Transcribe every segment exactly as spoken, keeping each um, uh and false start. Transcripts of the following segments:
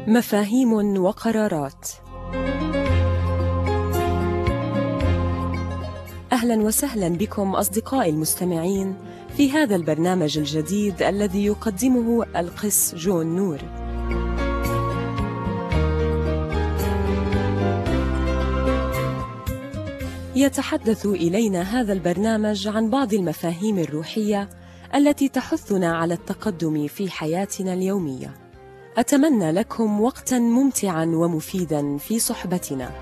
مفاهيم وقرارات. أهلا وسهلا بكم أصدقائي المستمعين في هذا البرنامج الجديد الذي يقدمه القس جون نور. يتحدث إلينا هذا البرنامج عن بعض المفاهيم الروحية التي تحثنا على التقدم في حياتنا اليومية. أتمنى لكم وقتاً ممتعاً ومفيداً في صحبتنا.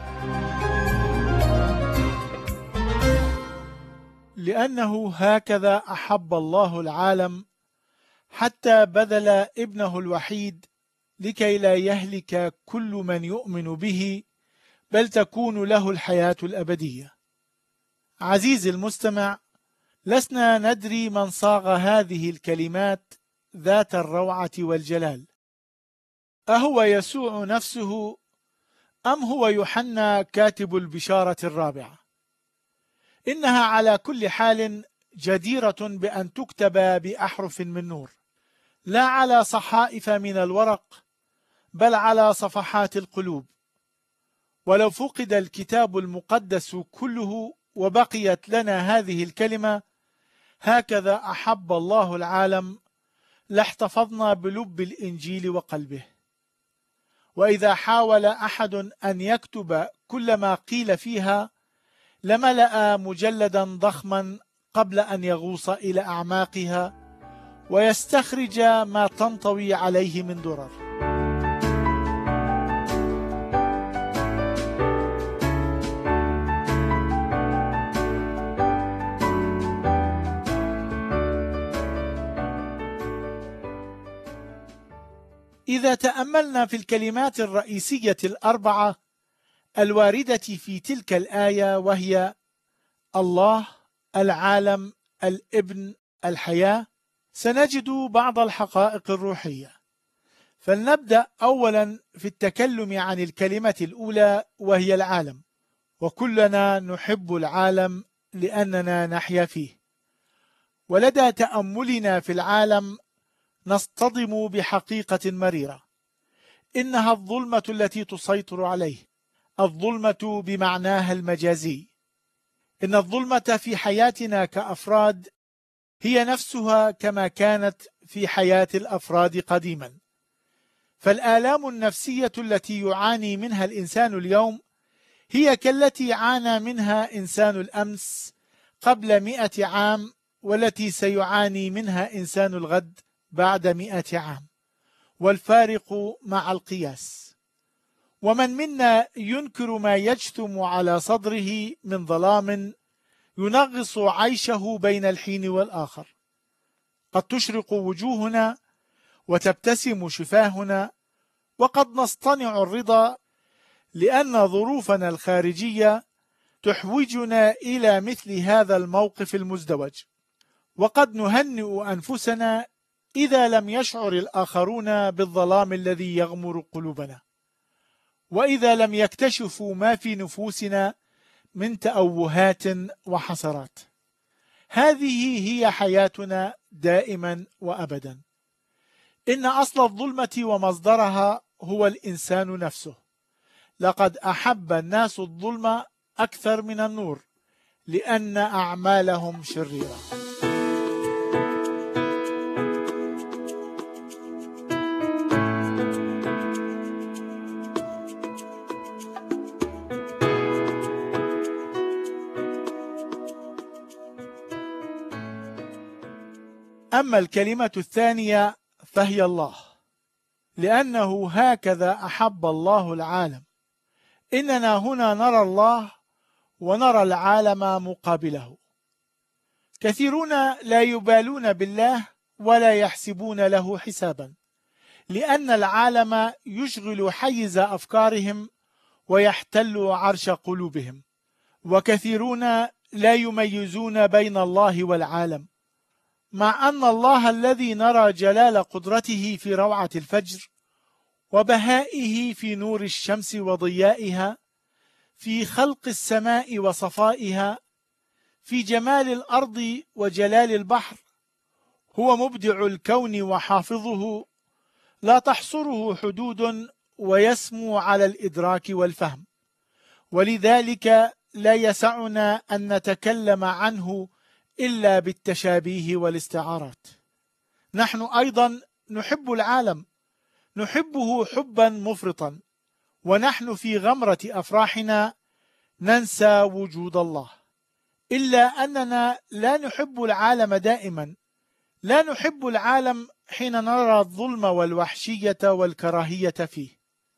لأنه هكذا أحب الله العالم حتى بذل ابنه الوحيد لكي لا يهلك كل من يؤمن به بل تكون له الحياة الأبدية. عزيزي المستمع، لسنا ندري من صاغ هذه الكلمات ذات الروعة والجلال، أهو يسوع نفسه أم هو يوحنا كاتب البشارة الرابعة؟ إنها على كل حال جديرة بأن تكتب بأحرف من نور، لا على صحائف من الورق بل على صفحات القلوب. ولو فقد الكتاب المقدس كله وبقيت لنا هذه الكلمة هكذا أحب الله العالم لاحتفظنا بلب الإنجيل وقلبه. وإذا حاول أحد أن يكتب كل ما قيل فيها لملأ مجلدا ضخما قبل أن يغوص إلى أعماقها ويستخرج ما تنطوي عليه من درر. إذا تأملنا في الكلمات الرئيسية الأربعة الواردة في تلك الآية، وهي الله، العالم، الابن، الحياة، سنجد بعض الحقائق الروحية. فلنبدأ أولا في التكلم عن الكلمة الأولى وهي العالم، وكلنا نحب العالم لأننا نحيا فيه. ولدى تأملنا في العالم نصطدم بحقيقة مريرة، إنها الظلمة التي تسيطر عليه، الظلمة بمعناها المجازي. إن الظلمة في حياتنا كأفراد هي نفسها كما كانت في حياة الأفراد قديما. فالآلام النفسية التي يعاني منها الإنسان اليوم هي كالتي عانى منها إنسان الأمس قبل مئة عام، والتي سيعاني منها إنسان الغد بعد مئة عام، والفارق مع القياس. ومن منا ينكر ما يجثم على صدره من ظلام ينغص عيشه بين الحين والآخر؟ قد تشرق وجوهنا وتبتسم شفاهنا، وقد نصطنع الرضا لأن ظروفنا الخارجية تحوجنا إلى مثل هذا الموقف المزدوج. وقد نهنئ أنفسنا إذا لم يشعر الآخرون بالظلام الذي يغمر قلوبنا، وإذا لم يكتشفوا ما في نفوسنا من تأوهات وحسرات. هذه هي حياتنا دائما وأبدا. إن أصل الظلمة ومصدرها هو الإنسان نفسه. لقد أحب الناس الظلم أكثر من النور لأن أعمالهم شريرة. أما الكلمة الثانية فهي الله، لأنه هكذا أحب الله العالم. إننا هنا نرى الله ونرى العالم مقابله. كثيرون لا يبالون بالله ولا يحسبون له حسابا، لأن العالم يشغل حيز أفكارهم ويحتل عرش قلوبهم. وكثيرون لا يميزون بين الله والعالم، مع أن الله الذي نرى جلال قدرته في روعة الفجر وبهائه في نور الشمس وضيائها، في خلق السماء وصفائها، في جمال الأرض وجلال البحر، هو مبدع الكون وحافظه، لا تحصره حدود ويسمو على الإدراك والفهم، ولذلك لا يسعنا أن نتكلم عنه إلا بالتشابيه والاستعارات. نحن أيضا نحب العالم، نحبه حبا مفرطا، ونحن في غمرة أفراحنا ننسى وجود الله. إلا أننا لا نحب العالم دائما، لا نحب العالم حين نرى الظلم والوحشية والكراهية فيه،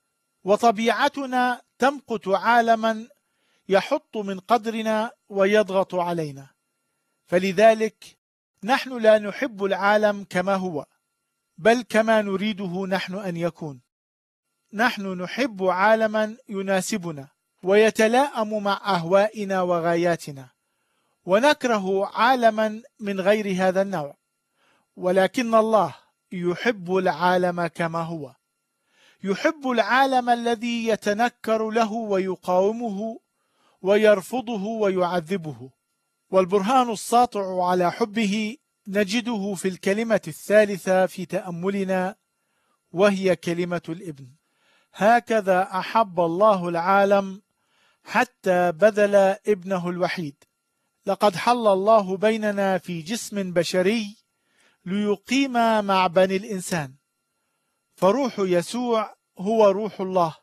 وطبيعتنا تمقت عالما يحط من قدرنا ويضغط علينا، فلذلك نحن لا نحب العالم كما هو، بل كما نريده نحن أن يكون. نحن نحب عالما يناسبنا ويتلائم مع أهوائنا وغاياتنا، ونكره عالما من غير هذا النوع. ولكن الله يحب العالم كما هو، يحب العالم الذي يتنكر له ويقاومه ويرفضه ويعذبه. والبرهان الساطع على حبه نجده في الكلمة الثالثة في تأملنا، وهي كلمة الابن. هكذا أحب الله العالم حتى بذل ابنه الوحيد. لقد حل الله بيننا في جسم بشري ليقيم مع بني الإنسان، فروح يسوع هو روح الله،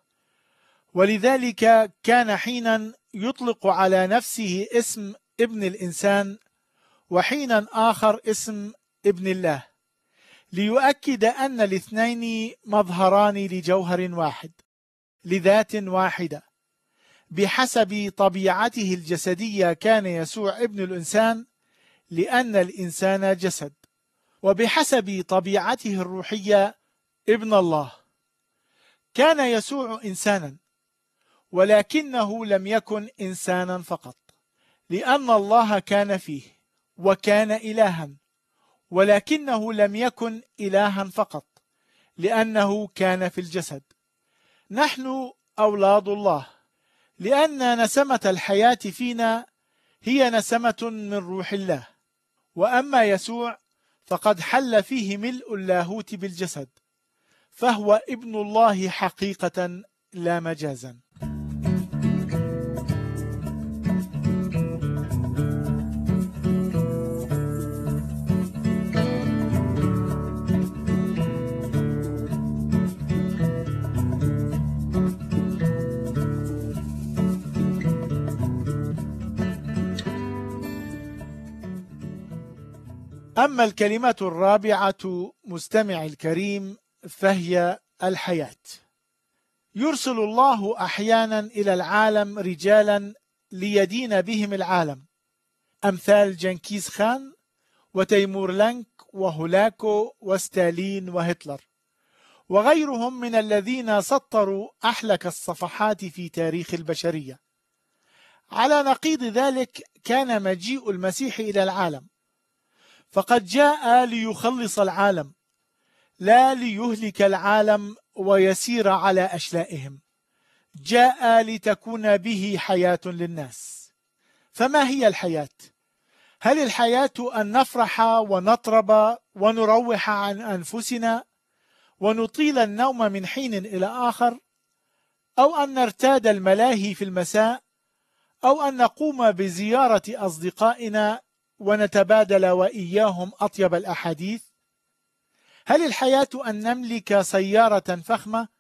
ولذلك كان حينا يطلق على نفسه اسم ابن الإنسان، وحينا آخر اسم ابن الله، ليؤكد أن الاثنين مظهران لجوهر واحد، لذات واحدة. بحسب طبيعته الجسدية كان يسوع ابن الإنسان لأن الإنسان جسد، وبحسب طبيعته الروحية ابن الله. كان يسوع إنسانا، ولكنه لم يكن إنسانا فقط، لأن الله كان فيه وكان إلها، ولكنه لم يكن إلها فقط لأنه كان في الجسد. نحن أولاد الله لأن نسمة الحياة فينا هي نسمة من روح الله، وأما يسوع فقد حل فيه ملء اللاهوت بالجسد، فهو ابن الله حقيقة لا مجازا. أما الكلمة الرابعة مستمع الكريم فهي الحياة. يرسل الله أحيانا إلى العالم رجالا ليدين بهم العالم، أمثال جنكيز خان وتيمور لانك وهولاكو وستالين وهتلر وغيرهم من الذين سطروا أحلك الصفحات في تاريخ البشرية. على نقيض ذلك كان مجيء المسيح إلى العالم، فقد جاء ليخلص العالم، لا ليهلك العالم ويسير على أشلائهم. جاء لتكون به حياة للناس. فما هي الحياة؟ هل الحياة أن نفرح ونطرب ونروح عن أنفسنا ونطيل النوم من حين إلى آخر، أو أن نرتاد الملاهي في المساء، أو أن نقوم بزيارة أصدقائنا ونتبادل وإياهم أطيب الأحاديث؟ هل الحياة أن نملك سيارة فخمة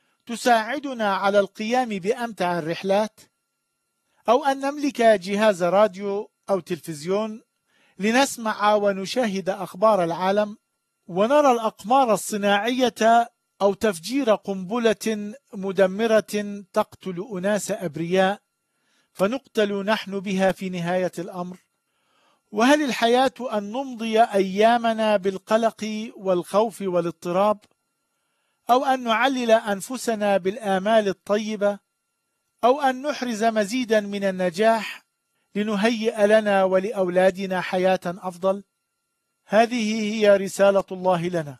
تساعدنا على القيام بأمتع الرحلات، أو أن نملك جهاز راديو أو تلفزيون لنسمع ونشاهد أخبار العالم ونرى الأقمار الصناعية أو تفجير قنبلة مدمرة تقتل أناس أبرياء فنقتل نحن بها في نهاية الأمر؟ وهل الحياة أن نمضي أيامنا بالقلق والخوف والاضطراب، أو أن نعلل أنفسنا بالآمال الطيبة، أو أن نحرز مزيدا من النجاح لنهيئ لنا ولأولادنا حياة أفضل؟ هذه هي رسالة الله لنا،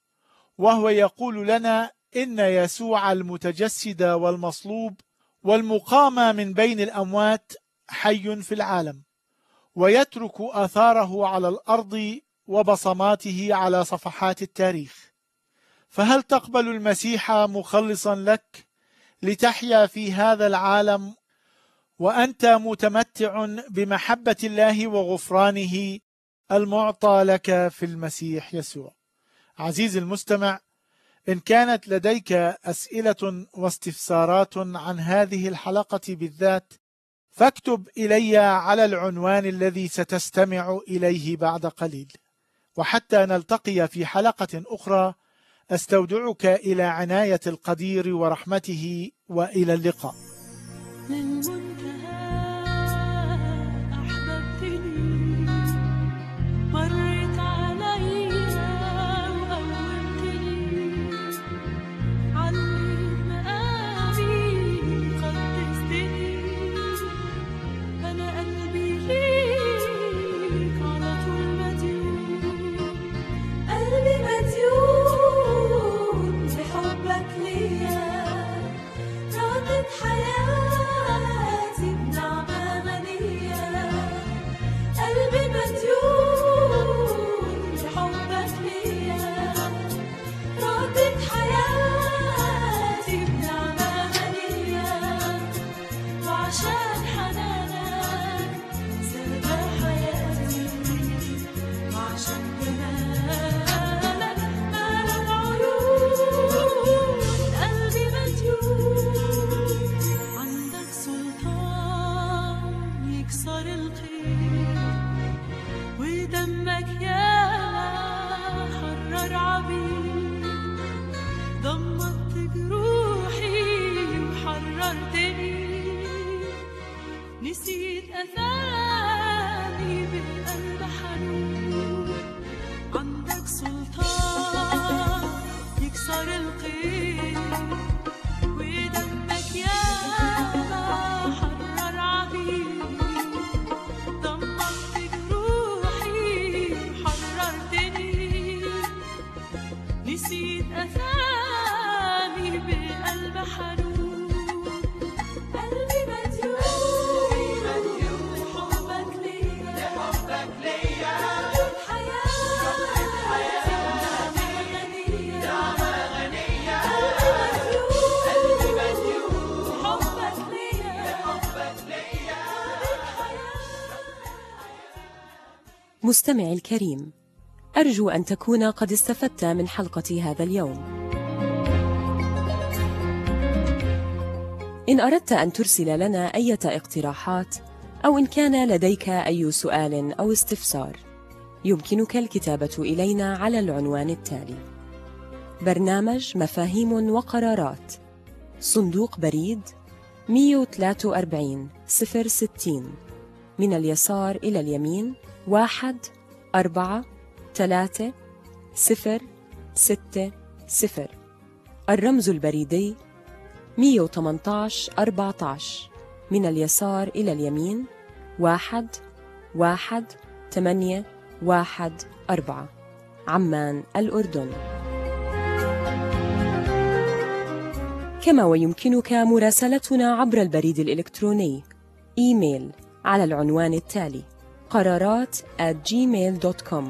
وهو يقول لنا إن يسوع المتجسد والمصلوب والمقام من بين الأموات حي في العالم، ويترك آثاره على الأرض وبصماته على صفحات التاريخ. فهل تقبل المسيح مخلصا لك لتحيا في هذا العالم وأنت متمتع بمحبة الله وغفرانه المعطى لك في المسيح يسوع؟ عزيزي المستمع، إن كانت لديك أسئلة واستفسارات عن هذه الحلقة بالذات، فاكتب إلي على العنوان الذي ستستمع إليه بعد قليل. وحتى نلتقي في حلقة أخرى، أستودعك إلى عناية القدير ورحمته، وإلى اللقاء. نسيت أثامي بالقلب حنون، عندك سلطان يكسر القيد، ودمك ياما حرر عبيد، ضمنت جروحي وحررتني، نسيت أثامي بالقلب حنون. مستمعي الكريم، أرجو أن تكون قد استفدت من حلقة هذا اليوم. إن أردت أن ترسل لنا أي اقتراحات، أو إن كان لديك أي سؤال أو استفسار، يمكنك الكتابة إلينا على العنوان التالي: برنامج مفاهيم وقرارات، صندوق بريد مئة وثلاثة وأربعين صفر ستين، من اليسار إلى اليمين واحد أربعة ثلاثة صفر ستة صفر. الرمز البريدي مئة وثمانية عشر أربعة عشر، من اليسار إلى اليمين واحد واحد ثمانية واحد أربعة، عمان الأردن. كما ويمكنك مراسلتنا عبر البريد الإلكتروني إيميل على العنوان التالي: قرارات at gmail dot com.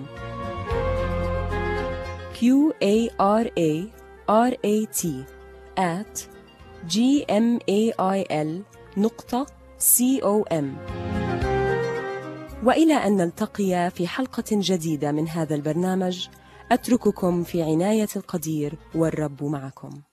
q a r a r a t at g m a i l نقطة c o m. وإلى أن نلتقي في حلقة جديدة من هذا البرنامج، أترككم في عناية القدير، والرب معكم.